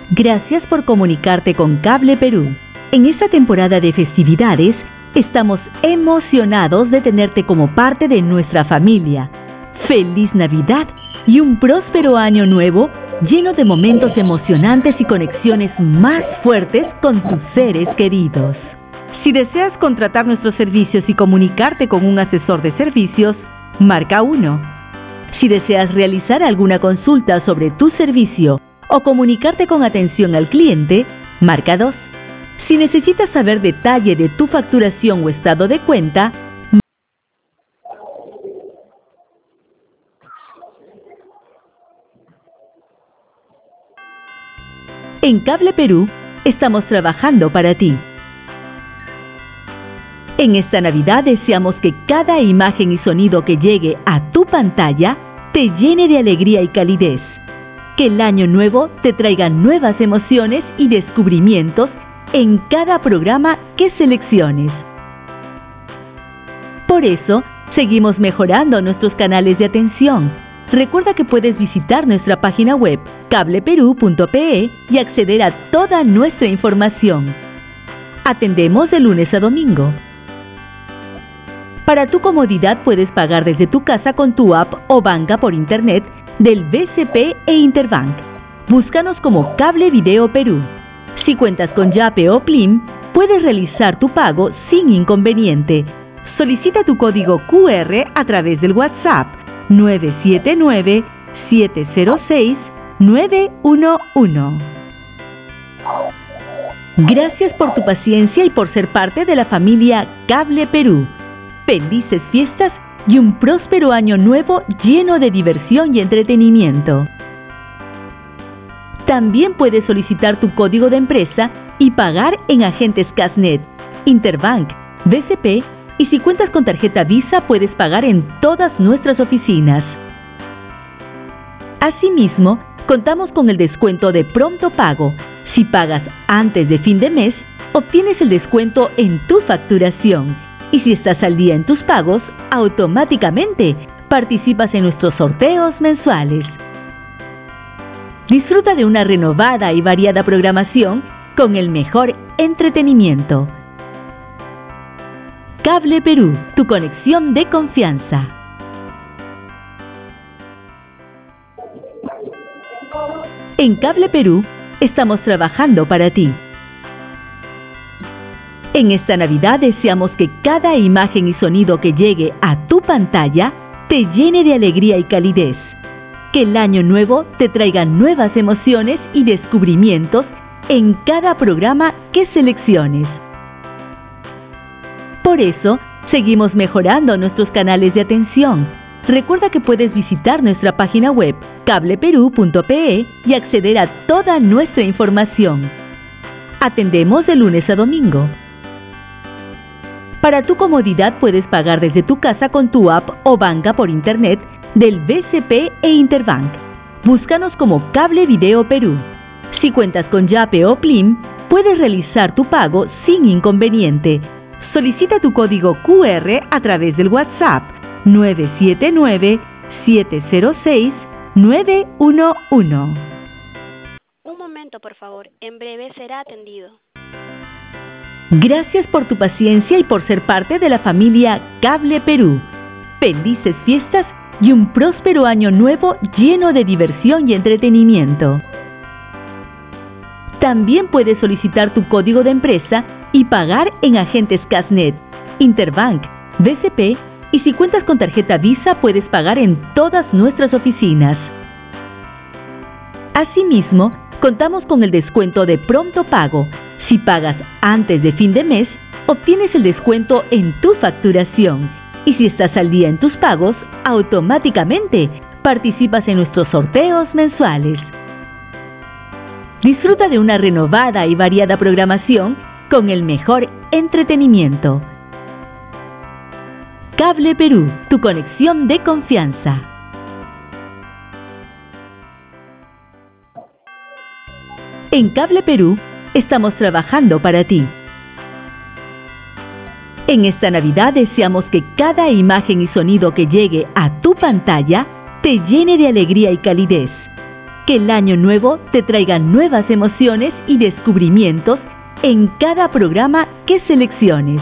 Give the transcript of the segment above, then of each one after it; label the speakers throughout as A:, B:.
A: Gracias por comunicarte con Cable Perú. En esta temporada de festividades, estamos emocionados de tenerte como parte de nuestra familia. ¡Feliz Navidad y un próspero año nuevo lleno de momentos emocionantes y conexiones más fuertes con tus seres queridos! Si deseas contratar nuestros servicios y comunicarte con un asesor de servicios, marca 1. Si deseas realizar alguna consulta sobre tu servicio o comunicarte con atención al cliente, marca 2. Si necesitas saber detalle de tu facturación o estado de cuenta, en Cable Perú estamos trabajando para ti. En esta Navidad deseamos que cada imagen y sonido que llegue a tu pantalla te llene de alegría y calidez. Que el año nuevo te traiga nuevas emociones y descubrimientos en cada programa que selecciones. Por eso, seguimos mejorando nuestros canales de atención. Recuerda que puedes visitar nuestra página web cableperú.pe y acceder a toda nuestra información. Atendemos de lunes a domingo. Para tu comodidad puedes pagar desde tu casa con tu app o banca por internet del BCP e Interbank. Búscanos como Cable Video Perú. Si cuentas con Yape o Plim, puedes realizar tu pago sin inconveniente. Solicita tu código QR a través del WhatsApp 979-706-911. Gracias por tu paciencia y por ser parte de la familia Cable Perú. Felices fiestas y un próspero año nuevo lleno de diversión y entretenimiento. También puedes solicitar tu código de empresa y pagar en agentes Casnet, Interbank, BCP y si cuentas con tarjeta Visa puedes pagar en todas nuestras oficinas. Asimismo, contamos con el descuento de pronto pago. Si pagas antes de fin de mes, obtienes el descuento en tu facturación. Y si estás al día en tus pagos, automáticamente participas en nuestros sorteos mensuales. Disfruta de una renovada y variada programación con el mejor entretenimiento. Cable Perú, tu conexión de confianza. En Cable Perú estamos trabajando para ti. En esta Navidad deseamos que cada imagen y sonido que llegue a tu pantalla te llene de alegría y calidez. Que el año nuevo te traiga nuevas emociones y descubrimientos en cada programa que selecciones. Por eso, seguimos mejorando nuestros canales de atención. Recuerda que puedes visitar nuestra página web cableperú.pe y acceder a toda nuestra información. Atendemos de lunes a domingo. Para tu comodidad puedes pagar desde tu casa con tu app o banca por internet del BCP e Interbank. Búscanos como Cable Video Perú. Si cuentas con Yape o Plim, puedes realizar tu pago sin inconveniente. Solicita tu código QR a través del WhatsApp 979-706-911.
B: Un momento, por favor. En breve será atendido.
A: Gracias por tu paciencia y por ser parte de la familia Cable Perú. Felices fiestas y un próspero año nuevo lleno de diversión y entretenimiento. También puedes solicitar tu código de empresa y pagar en agentes Casnet, Interbank, BCP y si cuentas con tarjeta Visa puedes pagar en todas nuestras oficinas. Asimismo, contamos con el descuento de pronto pago. Si pagas antes de fin de mes, obtienes el descuento en tu facturación. Y si estás al día en tus pagos, automáticamente participas en nuestros sorteos mensuales. Disfruta de una renovada y variada programación con el mejor entretenimiento. Cable Perú, tu conexión de confianza. En Cable Perú estamos trabajando para ti. En esta Navidad deseamos que cada imagen y sonido que llegue a tu pantalla te llene de alegría y calidez. Que el año nuevo te traiga nuevas emociones y descubrimientos en cada programa que selecciones.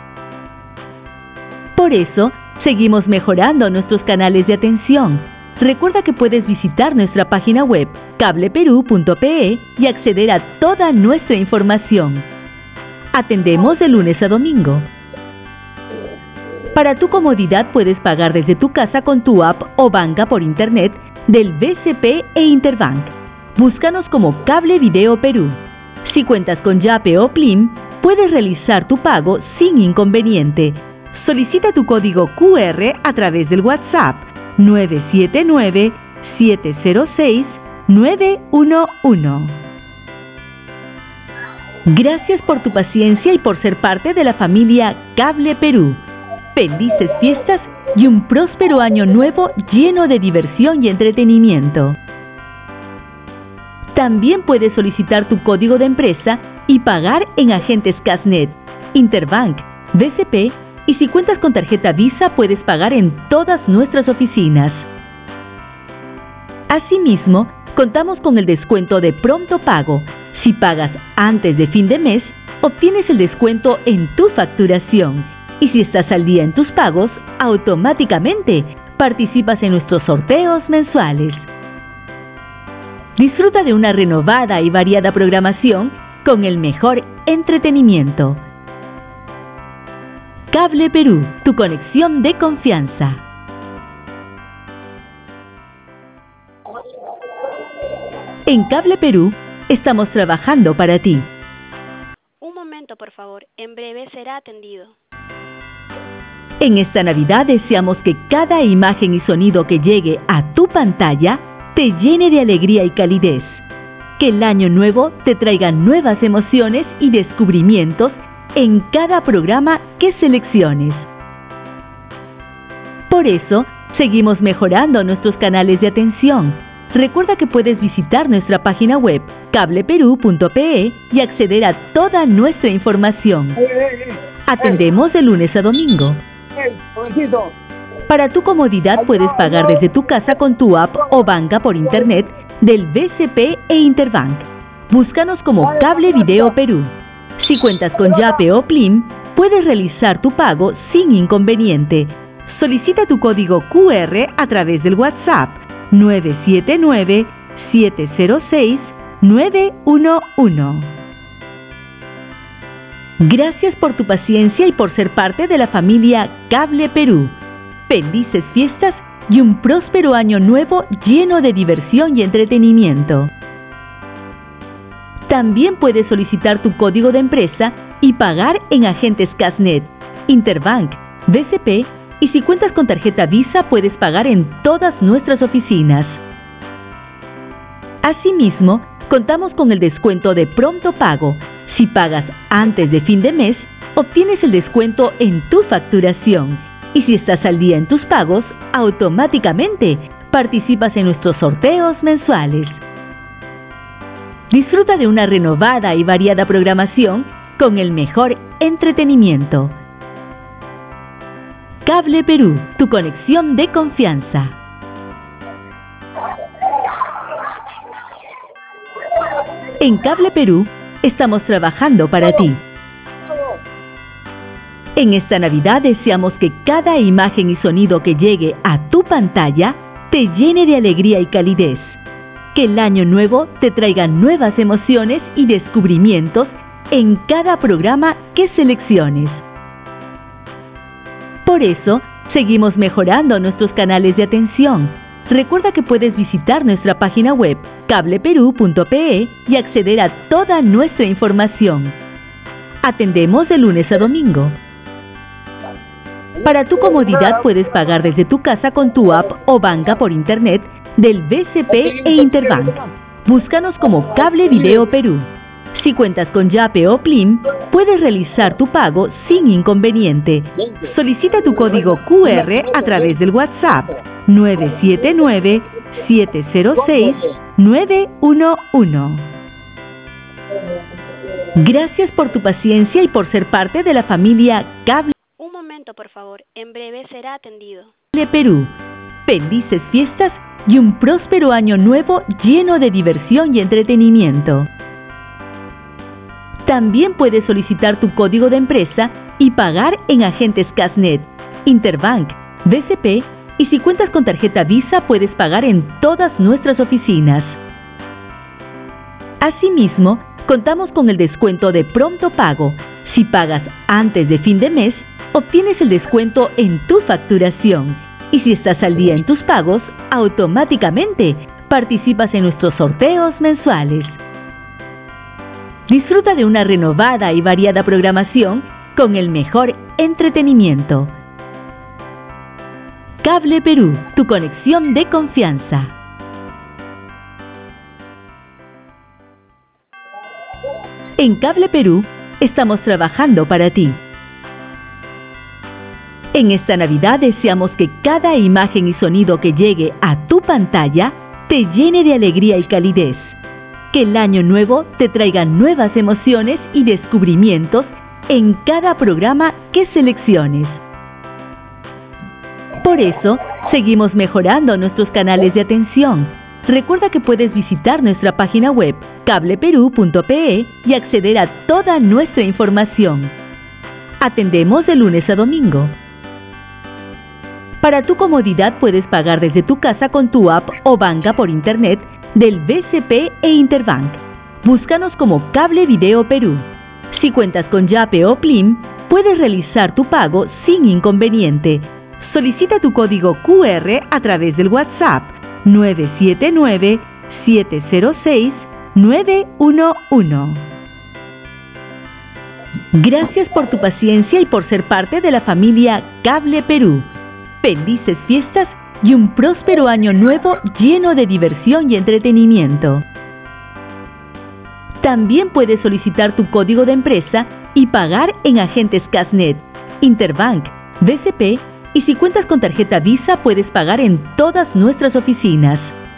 A: Por eso, seguimos mejorando nuestros canales de atención. Recuerda que puedes visitar nuestra página web cableperú.pe y acceder a toda nuestra información. Atendemos de lunes a domingo. Para tu comodidad puedes pagar desde tu casa con tu app o banca por internet del BCP e Interbank. Búscanos como Cable Video Perú. Si cuentas con Yape o Plim, puedes realizar tu pago sin inconveniente. Solicita tu código QR a través del WhatsApp 979-706-911. Gracias por tu paciencia y por ser parte de la familia Cable Perú. Felices fiestas y un próspero año nuevo lleno de diversión y entretenimiento. También puedes solicitar tu código de empresa y pagar en agentes Casnet, Interbank, BCP y si cuentas con tarjeta Visa puedes pagar en todas nuestras oficinas. Asimismo, contamos con el descuento de pronto pago. Si pagas antes de fin de mes, obtienes el descuento en tu facturación. Y si estás al día en tus pagos, automáticamente participas en nuestros sorteos mensuales. Disfruta de una renovada y variada programación con el mejor entretenimiento. Cable Perú, tu conexión de confianza. En Cable Perú, estamos trabajando para ti.
B: Un momento, por favor. En breve será atendido.
A: En esta Navidad deseamos que cada imagen y sonido que llegue a tu pantalla te llene de alegría y calidez. Que el año nuevo te traiga nuevas emociones y descubrimientos en cada programa que selecciones. Por eso, seguimos mejorando nuestros canales de atención. Recuerda que puedes visitar nuestra página web cableperú.pe y acceder a toda nuestra información. Atendemos de lunes a domingo. Para tu comodidad puedes pagar desde tu casa con tu app o banca por internet del BCP e Interbank. Búscanos como Cable Video Perú. Si cuentas con Yape o Plim, puedes realizar tu pago sin inconveniente. Solicita tu código QR a través del WhatsApp 979-706-911. Gracias por tu paciencia y por ser parte de la familia Cable Perú. Felices fiestas y un próspero año nuevo lleno de diversión y entretenimiento. También puedes solicitar tu código de empresa y pagar en agentes Casnet, Interbank, BCP y si cuentas con tarjeta Visa puedes pagar en todas nuestras oficinas. Asimismo, contamos con el descuento de pronto pago. Si pagas antes de fin de mes, obtienes el descuento en tu facturación. Y si estás al día en tus pagos, automáticamente participas en nuestros sorteos mensuales. Disfruta de una renovada y variada programación con el mejor entretenimiento. Cable Perú, tu conexión de confianza. En Cable Perú, estamos trabajando para ti. En esta Navidad deseamos que cada imagen y sonido que llegue a tu pantalla te llene de alegría y calidez. Que el año nuevo te traiga nuevas emociones y descubrimientos en cada programa que selecciones. Por eso, seguimos mejorando nuestros canales de atención. Recuerda que puedes visitar nuestra página web cableperú.pe y acceder a toda nuestra información. Atendemos de lunes a domingo. Para tu comodidad puedes pagar desde tu casa con tu app o banca por internet del BCP e Interbank. Búscanos como Cable Video Perú. Si cuentas con Yape o Plim, puedes realizar tu pago sin inconveniente. Solicita tu código QR a través del WhatsApp 979-706-911. Gracias por tu paciencia y por ser parte de la familia Cable.
B: Un momento, por favor. En breve será atendido.
A: Perú. Felices fiestas y un próspero año nuevo lleno de diversión y entretenimiento. También puedes solicitar tu código de empresa y pagar en agentes Casnet, Interbank, BCP, y si cuentas con tarjeta Visa puedes pagar en todas nuestras oficinas. Asimismo, contamos con el descuento de pronto pago. Si pagas antes de fin de mes, obtienes el descuento en tu facturación. Y si estás al día en tus pagos, automáticamente participas en nuestros sorteos mensuales. Disfruta de una renovada y variada programación con el mejor entretenimiento. Cable Perú, tu conexión de confianza. En Cable Perú, estamos trabajando para ti. En esta Navidad deseamos que cada imagen y sonido que llegue a tu pantalla te llene de alegría y calidez. Que el año nuevo te traiga nuevas emociones y descubrimientos en cada programa que selecciones. Por eso, seguimos mejorando nuestros canales de atención. Recuerda que puedes visitar nuestra página web cableperú.pe y acceder a toda nuestra información. Atendemos de lunes a domingo. Para tu comodidad puedes pagar desde tu casa con tu app o banca por internet del BCP e Interbank. Búscanos como Cable Video Perú. Si cuentas con Yape o Plim, puedes realizar tu pago sin inconveniente. Solicita tu código QR a través del WhatsApp 979-706-911. Gracias por tu paciencia y por ser parte de la familia Cable Perú. Felices fiestas y un próspero año nuevo lleno de diversión y entretenimiento. También puedes solicitar tu código de empresa y pagar en agentes Casnet, Interbank, BCP, y si cuentas con tarjeta Visa puedes pagar en todas nuestras oficinas.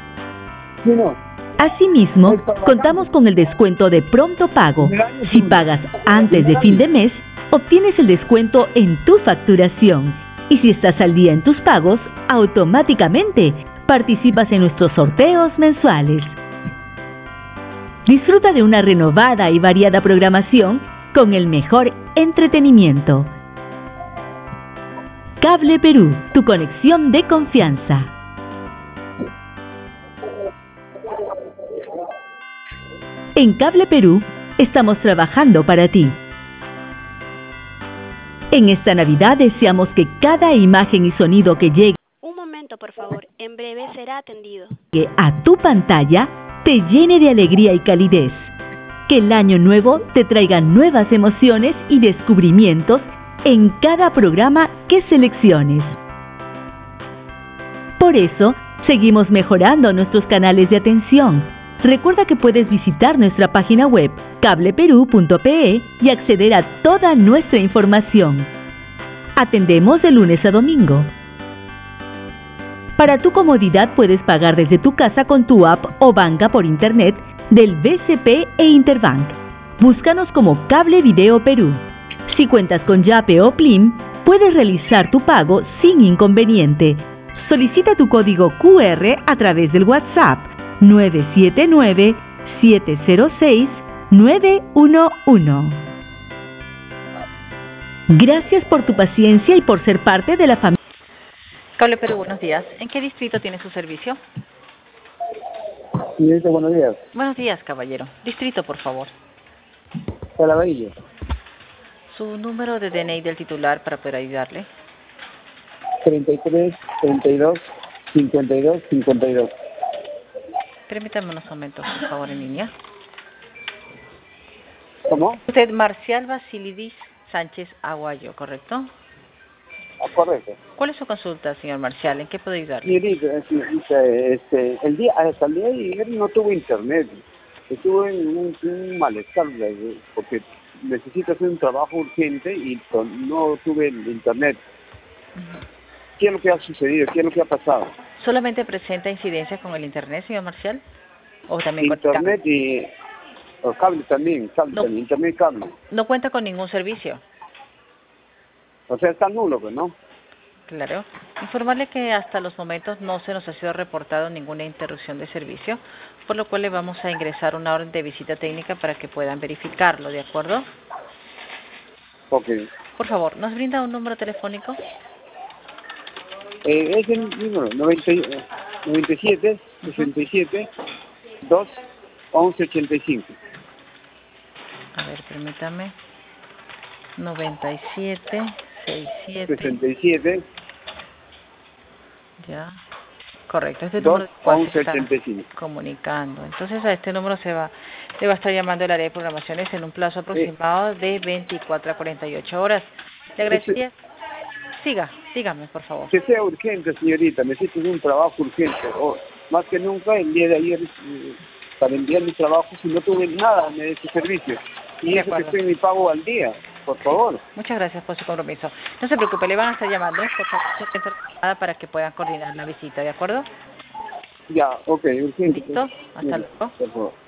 A: Asimismo, contamos con el descuento de pronto pago. Si pagas antes de fin de mes, obtienes el descuento en tu facturación. Y si estás al día en tus pagos, automáticamente participas en nuestros sorteos mensuales. Disfruta de una renovada y variada programación con el mejor entretenimiento. Cable Perú, tu conexión de confianza. En Cable Perú, estamos trabajando para ti. En esta Navidad deseamos que cada imagen y sonido que llegue
B: Un momento, por favor. En breve será atendido.
A: a tu pantalla te llene de alegría y calidez. Que el año nuevo te traiga nuevas emociones y descubrimientos en cada programa que selecciones. Por eso, seguimos mejorando nuestros canales de atención. Recuerda que puedes visitar nuestra página web cableperú.pe y acceder a toda nuestra información. Atendemos de lunes a domingo. Para tu comodidad puedes pagar desde tu casa con tu app o banca por internet del BCP e Interbank. Búscanos como Cable Video Perú. Si cuentas con Yape o Plim, puedes realizar tu pago sin inconveniente. Solicita tu código QR a través del WhatsApp 979-706-911. Gracias por tu paciencia y por ser parte de la familia.
C: Cable Perú, buenos días. ¿En qué distrito tiene su servicio?
D: Señorita, buenos días.
C: Buenos días, caballero. Distrito, por favor.
D: Calabarillo.
C: Su número de DNI del titular para poder ayudarle.
D: 33, 32, 52, 52.
C: Permítame unos momentos, por favor, en línea.
D: ¿Cómo?
C: Usted, Marcial Basilidis Sánchez Aguayo, ¿correcto?
D: Correcto.
C: ¿Cuál es su consulta, señor Marcial? ¿En qué puedo ayudarle?
D: Señorita, hasta el día de ayer no tuve internet. Estuve en un malestar porque necesito hacer un trabajo urgente y no tuve internet. ¿Qué es lo que ha sucedido? ¿Qué es lo que ha pasado?
C: ¿Solamente presenta incidencias con el internet, señor Marcial? ¿O también
D: Internet
C: con
D: y cable también, también, internet y cable.
C: No cuenta con ningún servicio.
D: O sea, está nulo, pues, ¿no?
C: Claro. Informarle que hasta los momentos no se nos ha sido reportado ninguna interrupción de servicio, por lo cual le vamos a ingresar una orden de visita técnica para que puedan verificarlo, ¿de acuerdo?
D: Ok.
C: Por favor, ¿nos brinda un número telefónico?
D: Es el número 97 67 2 11 85.
C: A ver, permítame. 97 67.
D: 67
C: Ya. Correcto, este
D: 2
C: número del cual
D: 11
C: se está
D: 85.
C: comunicando. Entonces a este número le va a estar llamando el área de programaciones en un plazo aproximado de 24 a 48 horas. Le agradecería. Dígame, por favor.
D: Que sea urgente, señorita, necesito un trabajo urgente. Más que nunca, el día de ayer, para enviar mi trabajo, si no tuve nada de ese servicio. Y
C: De
D: eso que
C: acuerdo.
D: estoy en mi pago al día, por favor.
C: Muchas gracias por su compromiso. No se preocupe, le van a estar llamando, por favor, para que puedan coordinar la visita, ¿de acuerdo?
D: Ya, ok, urgente.
C: ¿Listo? Hasta
D: Mira,
C: luego.
D: por favor.